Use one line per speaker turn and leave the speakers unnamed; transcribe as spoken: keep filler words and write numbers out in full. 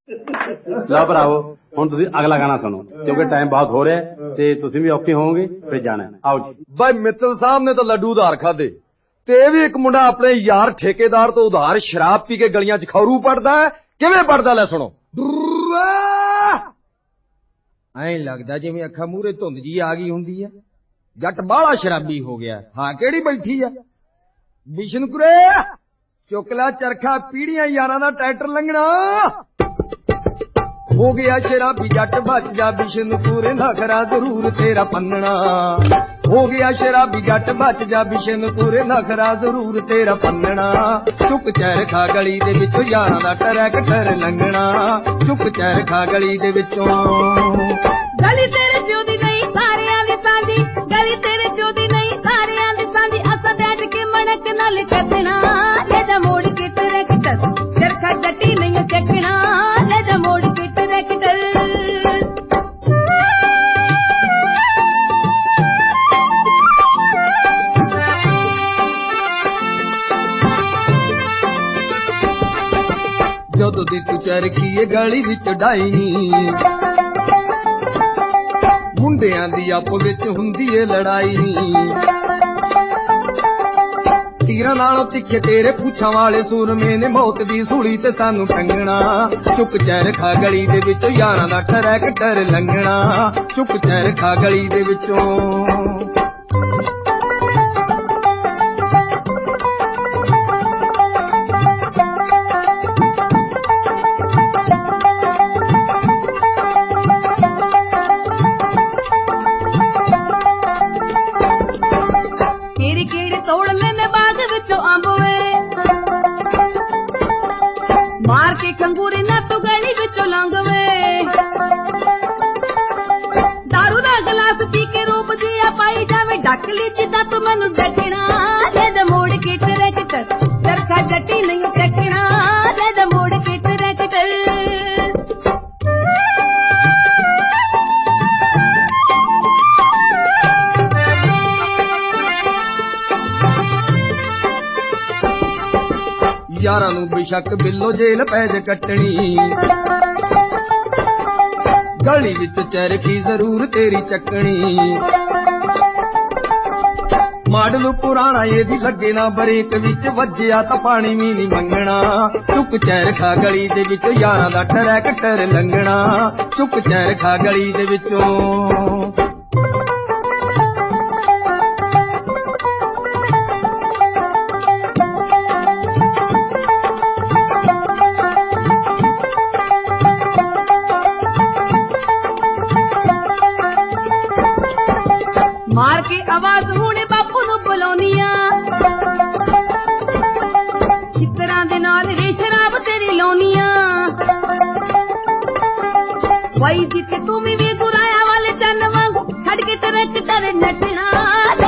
लो भरावो हुण तुसीं अगला गाना सुनो क्योंकि टाइम बहुत हो रहा है ते तुसीं भी औखे होवोगे फिर जाना है। आओ जी।
भाई मित्तल साहब ने तो लड्डू उधार खादे ते भी एक मुंडा अपने यार ठेकेदार तो उधार शराब पी के गलियां च खौरू पड़दा है। किवें पड़दा ले सुनो।
ऐ लगदा जिवें अखा मूहरे धुंद जी आ गई हुंदी है। जट बाला शराबी हो गया। हाँ केड़ी बैठी है बिशनपुरे चुकला चरखा पीढ़ियां यारां दा ट्रैक्टर लंघना हो गया शराबी जट बच जा बिशनपुरे नखरा जरूर तेरा पन्नना हो गया शराबी जट बच जा बिशनपुरे नखरा जरूर तेरा पन्नना चुक चरखा गली दे विचों यारां दा ट्रैक्टर लंघना चुक चरखा गली दे विचों
गली तेरे प्यो दी नहीं सारियां दी सांझी गली तेरे प्यो दी नहीं सारियां दी सांझी असां बैठ के मणक नाल कटना ले जा मोड़ के ट्रैक्टर चरखा जटी नहीं चकना ले जा मोड़ के ट्रैक्टर
जदों दी तू चरखी गली विच डाई नी मुंडियां दी आप विच हुंदी ए लड़ाई नी तीरां नालों तिखे तेरे पूछां वाले सूरमे ने मौत दी सूली ते सानू टंगना चुक चरखा गली दे विचों यारां दा ट्रैक्टर लंघना चुक चरखा गली दे विचों
डकली जिदा तू मैनू डकना ले जा मोड़ के ट्रैक्टर चरखा जटी नहीं चकना ले जा मोड़ के ट्रैक्टर
यारां नू बेशक बिल्लो जेल पैज कटनी गली विच चरखी जरूर तेरी चकनी माडल पुराना ये दी लगे ना बरेक विच वज्जिया तां पानी भी नहीं मंगना चुक चरखा गली दे विच यारां दा ट्रैक्टर लंघना चुक चरखा गली दे विचों
मार के आवाज हुणे बापू नू बुलाउनिया चित्तरां दे नाल वे शराब तेरी लाउनिया वाई जिथे तू भी वे गुराया वाले चन्न वांगू छड़ के ट्रैक्टर नटना